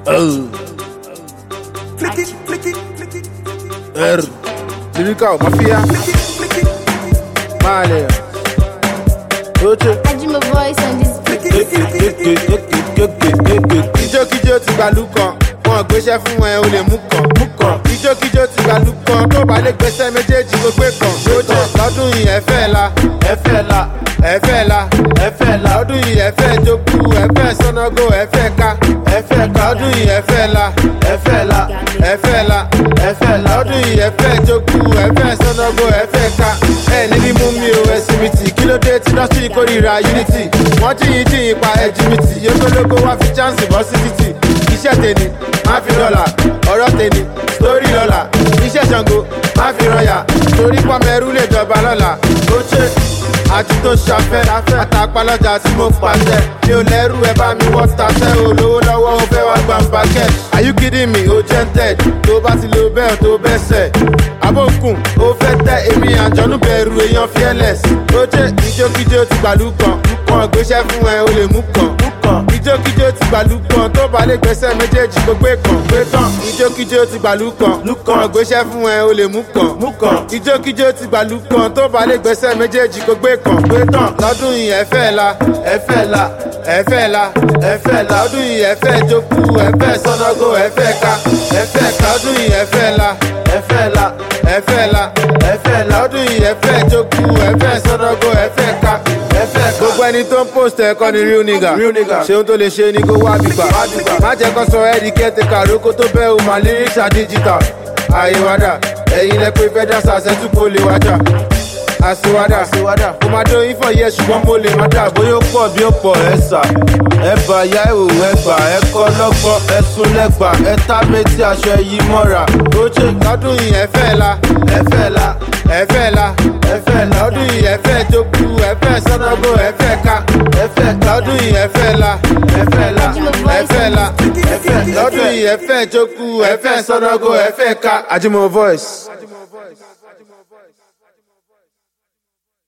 Lyrical Mafia. Male. Add my voice on this Kíjó ti gbàlú kan, wọn gbéṣẹ́ fún ẹ o lè mú kan. Kíjó ti gbàlú kan, tó bá lè gbéṣẹ́ méjèèjì kó gbé kan. Lọ́dún yìí ẹ fẹ́ la. Lọ́dún yìí ẹ fẹ́ jókòó, ẹ fẹ́ sọ́nàgó, ẹ fẹ́ ká. Lọ́dún yìí ẹ fẹ́ la. Lọ́dún yìí ẹ fẹ́ jókòó, ẹ fẹ́ sọ́nàgó, ẹ fẹ́ ká. Ẹ níbi mú mi ò ẹ̀sìn mi tì, kí ló dé tí industry kórìíra unity? Wọ́n jìyìn pa ẹ̀jú mi tì, yókòlógó wá fi chance bọ́ sí títì. Iṣẹ́ tèmi, má fi dọ́là, ọ̀rọ̀ tèmi, story lọ́la. Iṣẹ́ Ṣàngó, má fi rọ̀yà, torí pọ́mẹ́rú lè jọba lọ́la. Ó ṣe àti tó ṣàfẹ́, àtàpálọ́jà tí mo pàṣẹ. Mi ò lẹ́rù ẹ bá mi wọ́n taṣẹ́, olówó lọ́wọ́ ó fẹ́ wá gbàǹbà kẹ́. Are you kidding me? O gentle, tó bá ti lo bẹ́ẹ̀ tó bẹ́sẹ̀. Abókùn, ó fẹ́ tẹ́ èmi àjọ̀nú bẹ̀rù èèyàn fearless. Ó jẹ́ ìjókíjó ti gbàlú kan, gbéṣẹ́ fún ẹ o lè mú kan. Kíjó ti gbàlú kan, tó bá lè gbẹ́sẹ̀ méjèèjì kó gbé kan. Kíjó ti gbàlú kan, gbéṣẹ́ fún ẹ o lè mú kan. Kíjó ti gbàlú kan, tó bá lè gbẹ́sẹ̀ méjèèjì kó gbé kan. Lọ́dún yìí ẹ fẹ́ la. Lọ́dún yìí ẹ fẹ́ jókòó, ẹ fẹ́ sọ́nàgó, ẹ fẹ́ ká. Lọ́dún yìí ẹ fẹ́ la. Lọ́dún yìí ẹ fẹ́ jókòó, ẹ fẹ́ sọ́nàgó, ẹ fẹ́ ká. Gbogbo ẹni tó ń post ẹ̀kọ́ ni real nigga. Ṣé ohun tó lè ṣe ni kó wá bìgbà. Má jẹ́ kó sọ ẹ́ẹ̀dì kẹ́tẹ̀kà rókó tó bẹ́ o mà lyrics are digital. Àyèwádà, ẹ̀yin lẹ pé fẹ́ dáṣà ṣẹ́tù kó lè wájà. Àṣewádà, mo máa dó yín fọ̀ yẹ ṣùgbọ́n mo lè má dà. Bóyá ó pọ̀ bí ó pọ̀ ẹ sà. Ẹ bà yá ìhò ẹgbà, ẹ kọ́ lọ́gbọ́n, ẹ sún lẹ́gbà, ẹ tá méjì aṣọ ẹyí mọ́ra. Ó ṣe lọ́dún yìí ẹ fẹ́ la. Lọ́dún yìí ẹ fẹ́ jókòó, ẹ fẹ́ sọ́nàgó, ẹ fẹ́ ká. Lọ́dún yìí ẹ fẹ́ la. Lọ́dún yìí ẹ fẹ́ jókòó, ẹ fẹ́ sọ́nàgó, ẹ fẹ́ ká. Ajimo voice.